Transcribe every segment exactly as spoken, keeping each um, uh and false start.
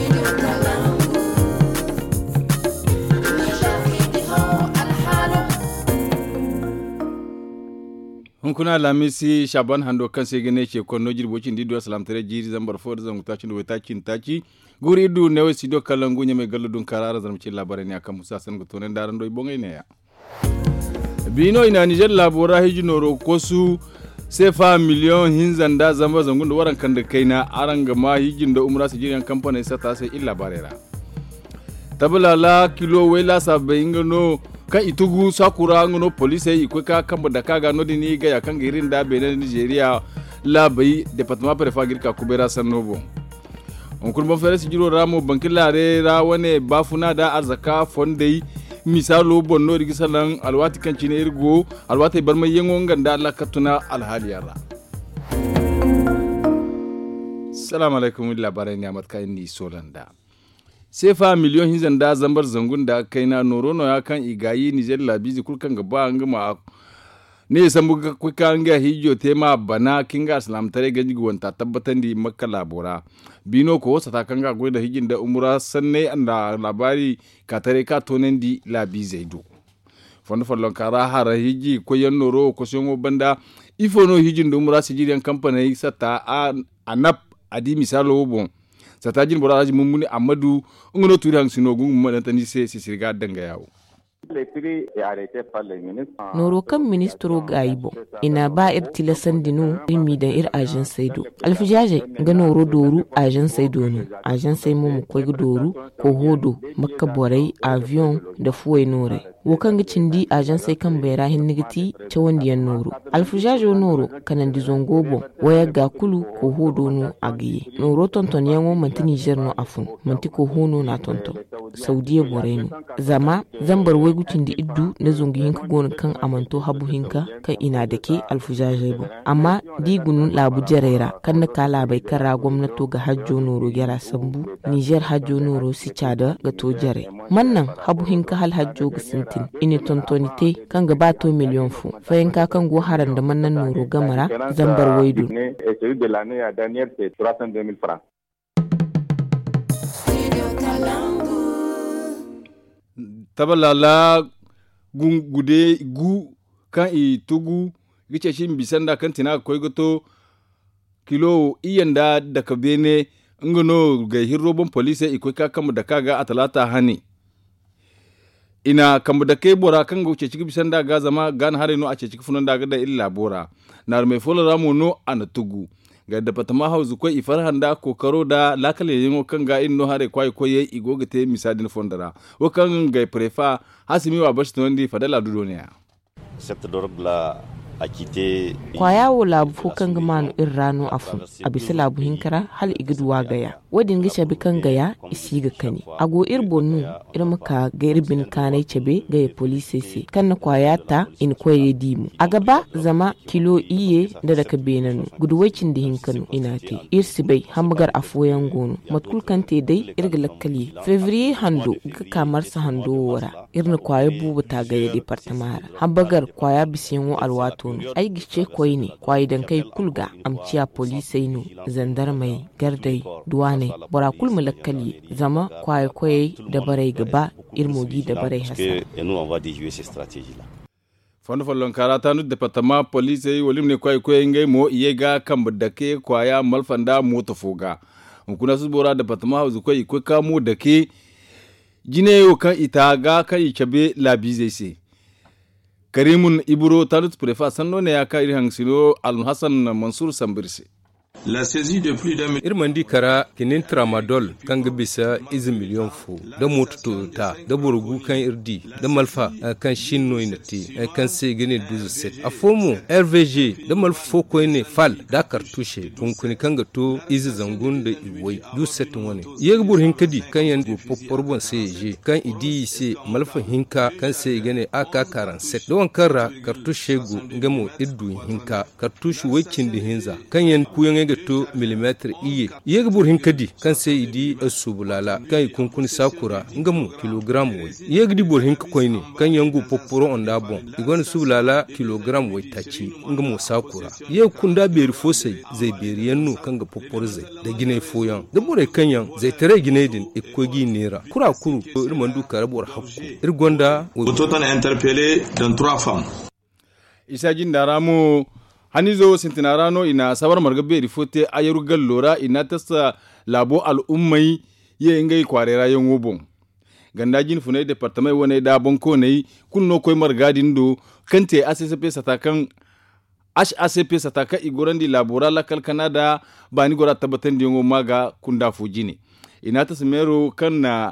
Hunkuna lamisi shaban hando kan sai gane ce konno jirbocin dido salam tare jiri zambar fo zan mutacin do takin taki guri du ne wasi do kalangu nya mai galludun karara zarmci labarai ne akan musa san gutonen daran do bongai ne ya bino ina Niger labora hijinoro kosu sefa miliyon hinzan da zamba zangun da waran kan da kaina aranga ma hijin da umra su jiran kamfanin sa ta sai illa barera tabala kilo wela sabai ngano kan itugu sakura ngono police yi ko ka kamba da kaga no dini ga ya kan girin da benin Nigeria la bai departement préfet girka kubera sanobo on kun bon fere sigiro ramo bankilare ra wane bafuna da arzaka fondai misalo bonno rigi salan alwati kan cine irgo alwati barma yengo nganda Allah katuna alhaliyara assalamu alaikum labarai ne amat kai ni solanda sefa miliyon hinzan da zambar zangun da kai na norono ya kan igayi Niger labizi kulkan gaba an gama ne san buga kuka ga hijo tema bana kinga islam tare ga jigwanta tabbatan di makka labora bino ko wasa ta kanga goyi da hijin da umura sanne anda labari ka tare ka tonen di labizi do fondo fallon kara hara hiji ko yan noro ko songo banda ifono hijin da umura sijiriyan kamfani sata anap adi misalo bon satajin boraji mummuni amadu ngono turi hang sinogu manantani se sisirga danga yawo noro kan ministro gaibo ina ba ir tilasan dinu rimi da ir ajen saido alfijaje ga noro doru ajen saido no ajen sai mu ko doru ko hodo makka borai avion da fuwai nore wokan gicin di ajen sai kan bayra hin nigiti ta wandiyan noro alfijaje noro kanan di zongobo waya ga kulu ko hodo no agiye noro tonton yango manti Niger no afun manti ko hono na tonton saudiya borai no zama zambar wai gucin da iddu na zungi hinka gona kan amanto habu hinka kan ina da ke alfujaje ba amma digunun labu jarera kan na kala bai kara gwamnato ga hajjo noro gyara sambu Niger hajjo noro si cada ga to jare mannan habu hinka hal hajjo ga sintin ini tontonite kan ga bato miliyon fu fayin ka kan go haran da mannan noro gamara zambar waidu tabalala gude gu kan i tugu gice shin bisanda kan tina koy goto kilo iyanda daga bene ngono ga hirrobon police ikoy ka kamu da kaga atalata hani ina kamu da kai bora kan goce ciki bisanda ga zama gan hare no a ce ciki funan daga da illa bora nar mai fola ramu no ana tugu ga da fatama hauzu ko ifarhan da kokaro da lakale yin kan ga inno hare kwai koye igoga te misadin fondara o kan ga prefa hasimi wa bashi tondi fadala dudoniya cette drogue la akite kwaya wo labu fo kan gman irrano afu abisa labu hinkara hal igduwa gaya wadin gisha bi kan gaya isi ga kani ago irbonu irmaka ga irbin kanai cebe gaya police se kan na kwaya ta in koye dimu a gaba zama kilo iye da daga benanu guduwacin da hinkanu ina te irsi bai hamgar afoyan gono matkul kan te dai irga lakkali fevrier hando ga kamar sa hando wara irna kwaya bubu ta gaya departamara hambagar kwaya bisiyan alwato ai gice koyi ne kwayi dan kai kulga amciya polisai no zandar mai gardai duwane bora kul mulakkali zama kwayi koyi da barai gaba irmogi da barai hasa fondo follon karata nu departement police wolim ne kwayi koyi ngai mo iyega kamb dake kwaya malfanda moto foga kuna su bora departement hauzu koyi ko kamo dake jineyo kan itaga kai chabe labize se karimun iburo talut prefa sanno ne ya kai hangsino al Hassan Mansur Sambirse La saisie de plus d'un irmandi kara kinin tramadol kan ga bisa izi miliyon fu da motuto ta da burgu kan irdi da malfa kan shinno inati kan se gene duzu set a fomo R V G da malfo ko ne fal da kartushe kun kun kan ga to izi zangun da iwoi du set woni yeg bur hinkadi kan yan go poporbon se je kan idi se malfa hinka kan se gene aka karan set da wankara kartushe go ngamo iddu hinka kartushu wakin da hinza kan yan kuyan ne ga to milimeter iye iye ga bor hin kadi kan sai idi asubulala kai kunkuni sakura ngamu kilogram wai iye ga di bor hin ko ne kan yangu poporo onda bon igon subulala kilogram wai taci ngamu sakura iye kunda beri fosai zai beri yannu kan ga poporo zai da gine foyan da bore kanyan zai tare gine din ikogi nera kura kuru irman du karabor hakku irgonda Autant interpellé dans trois femmes. Isa jin daramu hanizo sintinarano ina sabar margabe rifote ayaru gallora ina tasa labo al'ummai ye ngai kwarera yan wobon gandajin funai departement wone da bonko nei kunno koy margadin do kante A C C P satakan H A C P sataka igorandi labora la Canada bani gora tabatan dingo maga kunda fujini ina tasmero kanna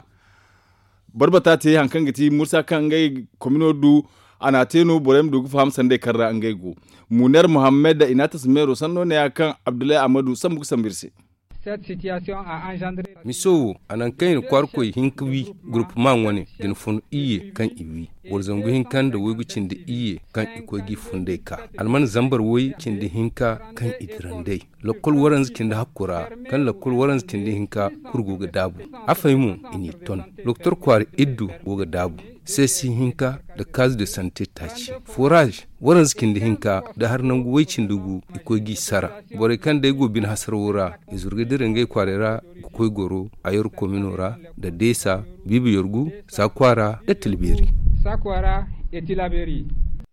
barbata te hankan gati Musa kan ngai kominodu ana teno borem dugu faham sande karra ngai go Munar Muhammad da ina tasmero sanno ne akan Abdullahi Amadu sambu sambirse. Cette situation a engendré miso anan kayin kwarkoi hinkwi groupement wani din fun iye kan iwi warzangu hinkan da wogu cinde iye kan ikogi funde ka alman zambar woy cinde hinka kan idrandai lokol waranz cinde hakura kan lokol waranz cinde hinka kurgu ga dabu afaimu ini ton doktor kwar iddu woga dabu sai si hinka da cas de santé tachi forage waran skin da hinka da har nan guwaicin dugu ikogi sara bore kan da go bin hasarwura izurga dirin ngai kwarera koi goro ayor kominora da desa bibi yorgu sakwara da tilberi sakwara e tilaberi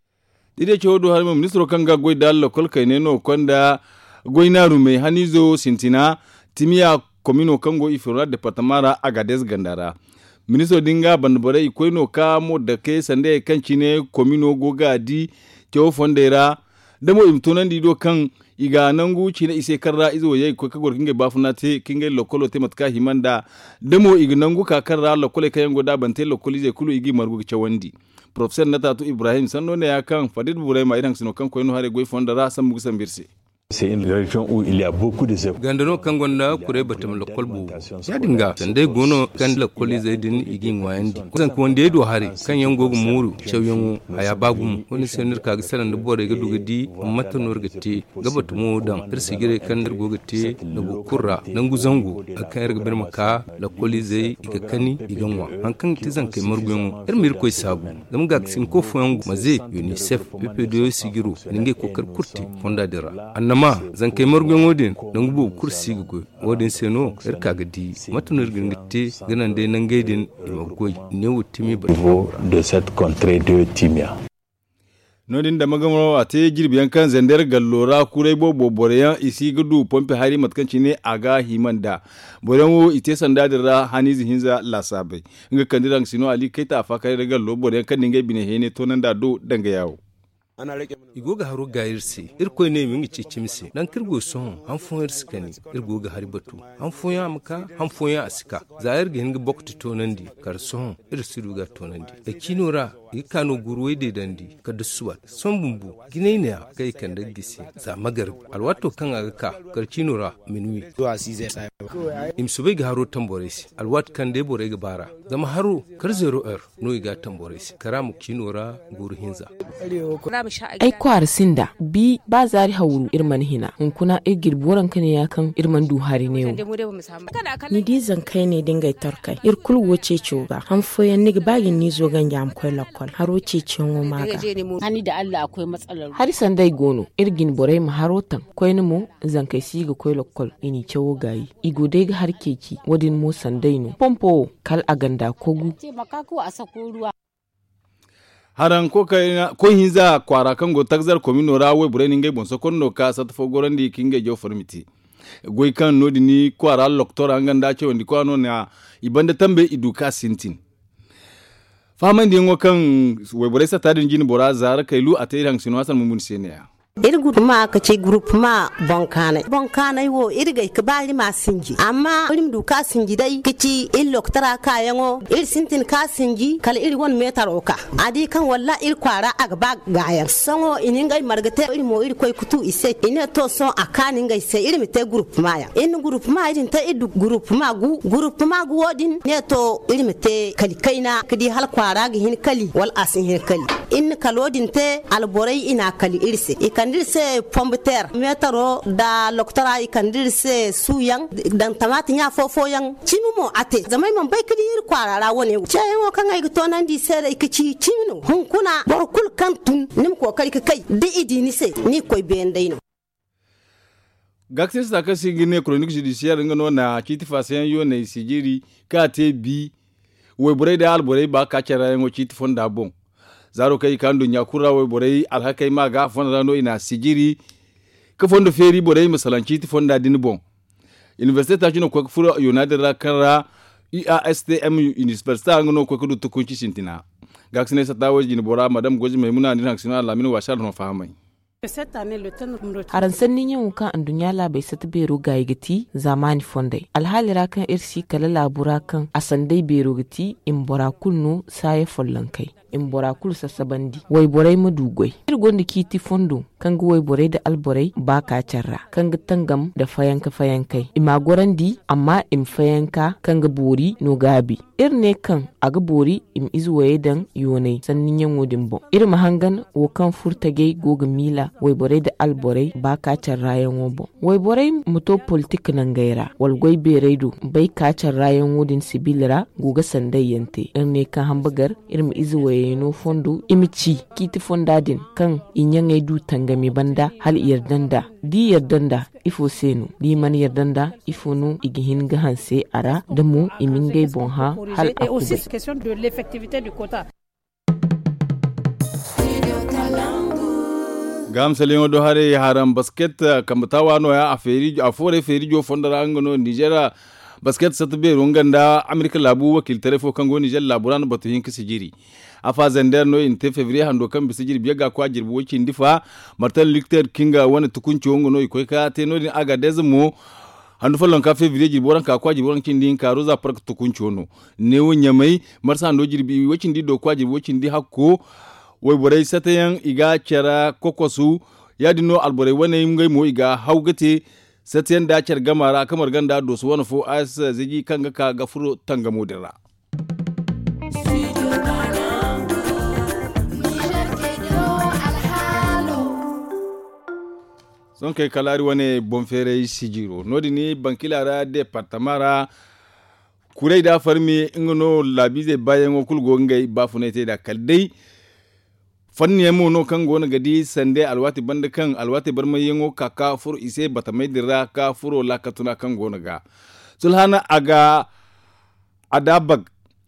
dide chodo har ministro kanga goy dallo kol kayne no konda goynaru me hanizo sintina timia komino kango ifura departamara agades gandara ministro dinga bandbore ikoino ka mo da ke sande kanci ne komino goga di tewo fondera damo imtonan di do kan iga nangu ci na ise karra izo yayi ko kagor kinge bafuna te kinge lokolo te matka himanda damo iga nangu ka karra lokole kayan goda bante lokoli je kulu igi margu chawandi professeur Natatu Ibrahim sanno ne ya kan Fadid Burema idan sino kan koino hare goy fondara sam mugu sambirse. C'est une région où il y a beaucoup de écoles. Gandano kangonda kure batam lokol bu. Yadinga sande gono kan lokol zaidin igin wayandi. Kusan ko wande do hare kan yango gu muru chewyango aya bagum woni senir ka gisalan da bore ga dugadi matanor gatti gabatu mo dan irsigire kan der gogatti da bukurra nan guzango akan yarga bir maka lokol zai iga kani iganwa an kan tizan kai margongo ir mir koy sabu dam ga sim ko foyango maze UNICEF P P D O sigiru ninge ko kar kurti fonda dira annam ma zan kai margon wodin dan gubo kursi go wodin seno er kaga di matunar gingite ganan dai nan gaidin imagoi ne wutimi ba de cette contrée de Timia nodin da magamo a te girbiyan kan zandar gallora kurai bobo boreyan isi gudu pompe hari matkanci ne aga himanda borewo ite sanda dira hanizi hinza lasabe nga kandiran sino ali kaita afakare da gallo boreyan kan ninge bine hene tonan da do danga yawo igoga haru gairsi irko ne min ci cimsi dan kirgo son han fon irskani irgoga hari batu han fon ya maka han fon ya asika zair ga hinga bokti tonandi kar son irsidu ga tonandi e kinora ikano gurwe de dandi ka dusuwa son bumbu gine ne kai kan da gisi za magar alwato kan aga ka kar kinora minwi to asize imsube ga haru tamboresi alwat kan de bore ga bara zama haru kar zero er no ga tamboresi karamu kinora guru hinza ai kwar sinda bi ba zari hauru irman hina in kuna igir boran kane ya kan irman duhari ne ni di zan kai ne dinga tarkai ir kul woce coga han foyan ni bagin ni zo ganja am koy lokol haro ce ciongo maga hani da Allah akwai matsalar hari sandai gono irgin borai ma harotan koy ni mu zan kai si ga koy lokol ini cewo gayi igo dai ga har keki wadin mu sandai no pompo kal aganda kogu ce maka ko a sako ruwa haran ko kayna ko hinza kwara kango tagzar komino rawe bureni ngai bonso konno ka satfo gorandi kinge jo formiti goy kan nodi ni kwara loktora anganda ce wandi kwano na ibanda tambe iduka sintin faman di ngo kan we buresa tadin jini bora zar kailu atayran sino hasan mumun seniya irgu ma ka ce group ma bonkana bonkana wo irga ka bali ma sinji amma irim du ka sinji dai kici il loktara ka yango il sintin ka sinji kala iri won metar oka adi kan walla il kwara aga ba gayan songo ininga margate iri mo iri koy kutu ise ina to so akani ngai se iri mite group ma ya in group ma irin ta idu group ma gu group ma gu wodin ne to iri mite kali kaina kidi hal kwara ga hin kali wal asin hin kali in kalodin te alborai ina kali irse ikandirse pombeter metaro da loktora ikandirse suyan dan tamati nya fofo yan chimumo ate zamai man bai kidi ir kwarara wone chayo kan ai to nan di sere ikici chimino hun kuna borkul kantun nim ko kali kai de idini se ni koy bendaino Gaksis da kasi gine chronique judiciaire ngano na chiti fasen yo ne sigiri ka te bi we bore da al bore ba ka chara ngo chiti fonda bon zaro kai kandu nyakura we bore al hakai ma ga fonda no ina sigiri ka fondo feri bore misalan chiti fonda din bon université ta jino ko furo united rakara I A S T M université ngano ko kudu tukunci sintina gaksine satawo jini bora madam goji maimuna ni haksina lamini washar no fahamai haran sannin yin wukan an dunya labai sata bero gaigati zamani fondai alhali rakan irsi kala labura kan asandai bero gati in bora kulno saye follan kai in bora kul sasabandi wai borai madugoi irgon da kiti fondo kan ga wai borai da alborai ba ka carra kan ga tangam da fayanka fayankai ima gorandi amma in fayanka kan ga bori no gabi irne kan aga bori im izuwaye dan yonai sannin yin wodin bon ir mahangan wo kan furtage goga mila wai borai da alborai ba ka carra yan wobo wai borai muto politik nan gaira wal goi beredo bai ka carra yan wodin sibilira goga sandai yante irne kan hambagar irma izuwaye no fondo imici kiti fondadin kan inyangai du tangami banda hal yardanda di yardanda ifo senu di man yardanda ifo no igihin gahanse ara da mu imingai bonha hal akubai question de l'effectivité du quota. Gam salingo do hare haram basket kamtawa no ya aferi afore feri jo fondara ngano Nigeria basket satbe runganda Amerika labu wakil telefo kango Niger laburan batu hinki sigiri afa zender no inte fevrier hando kan bisigiri biyaga kwa jirbu waki ndifa martal Luther Kinga wani tukunci wongo no ikoy ka te no din aga dezmo hando falon ka fevrier jirbu ka kwa jirbu kin din ka roza park tukunci wono ne wonya mai marsa hando jirbi waki ndi do kwa jirbu waki ndi hakko way boray satayan iga kera kokosu yadino alboray wane ngai mo iga haugate satayan da cer gamara kamar ganda do su wani fo as zigi kanga ka gafuro tanga modera son kay kalari wane bonfere sigiro nodi ni bankilara departamara kurey da farmi ngono labize bayengo kulgo ngai bafunete da kaldai fanni yamo no kan gona gadi sande alwati banda kan alwati barma yengo kaka fur ise batamai dira ka furo lakatuna kan gona ga sulhana aga adabag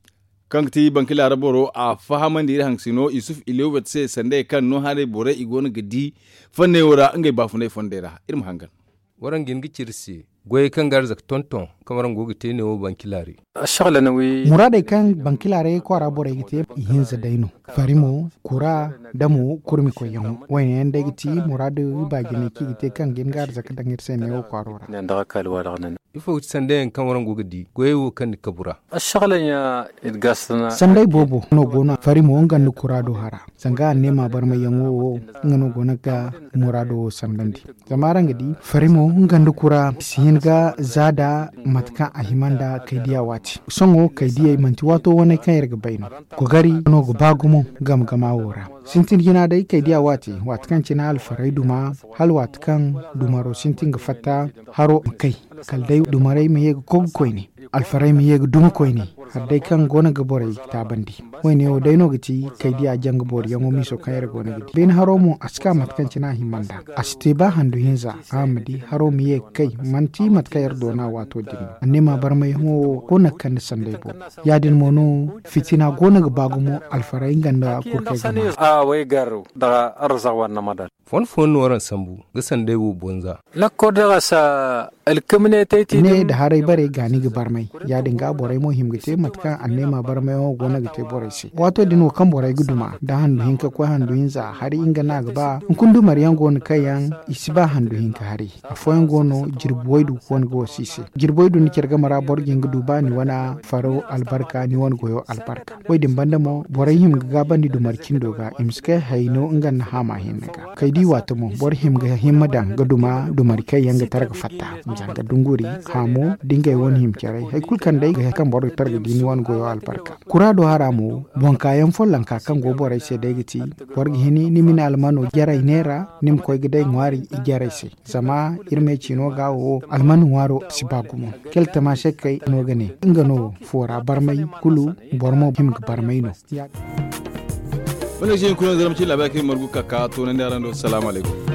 kan ti bankila raboro a fahaman dir hangsino isuf ilewet se sande kan no hare bore igona gadi fanne wora ngai bafunai fondera irim hangan waran gingi cirsi goye kan garzak tonton kamaran gogi tene wo bankilari ashagala nawi murade kan bankilare ko arabore gite hinza daino farimo kura damu kurmi ko yan wayne ende giti murade ba gine ki gite kan gin garzak dangir sene wo ko arora nan da kal wala nan ifo sande kamaran gogi di goye wo kan kabura ashagala ya idgasna sande bobo no gona farimo ngan kura do hara sanga nema barma yango wo ngano gona ka murado sandandi zamaran gadi farimo ngan kura hinga zada matka ahimanda kaidiya wati songo kaidiya manti wato wani kan yarga baino ko gari no go bagumo gam gama wora sintin gina dai kaidiya wati watkan cina alfarai duma hal watkan dumaro sintin ga fatta haro kai kaldai dumarai me yega kogkoyni alfarai me yega dum koyni haddai kan gona gaborai ta bandi wani o dai no gati kaidiya jang bor yango miso kan yarga gona gidi ben haro mo aska matkan cina himanda aste ba handu hinza amadi haro me ye kai manti matka yardo na wato din annema bar mai ho gona kan sandai bo yadin mono fitina gona ga bagumo alfarai ganda kurkai gama a wai garu da arza wannan madal fon fon waran sambu ga sandai wo bonza lakko daga sa alkamne ne da harai bare gani ga bar mai yadin ga borai mo himgite matka annema bar mai ho gona ga te borai si wato din kan borai guduma da handu hinka ko handu hinza hari inga na ga ba kundu maryan gona kayan isiba handu hinka hari afoyan gono jirboidu won go sise jirboidu ni kerga mara borgin gudu ba ni wana faro albarka ni won goyo albarka wai din banda mo borai him ga bandi du markin doga imske hayno ngan hama hinga kaidi wato mo bor him ga himmadan gaduma du markai yanga targa fatta janga dunguri hamo dinga won him kerai hay kul kan dai ga kan bor targa ni wan goyo albarka kurado haramo bon kayan follan ka kan gobore se degiti borgi hini ni min almano gera inera nim koy gidai ngwari igera se zama irme chino gawo almanu waro sibagumo kel tamashe kai no gane ingano fora barmai kulu bormo him barmai no wannan shi kullun zaramci labarin margu kaka to nan da ran assalamu alaikum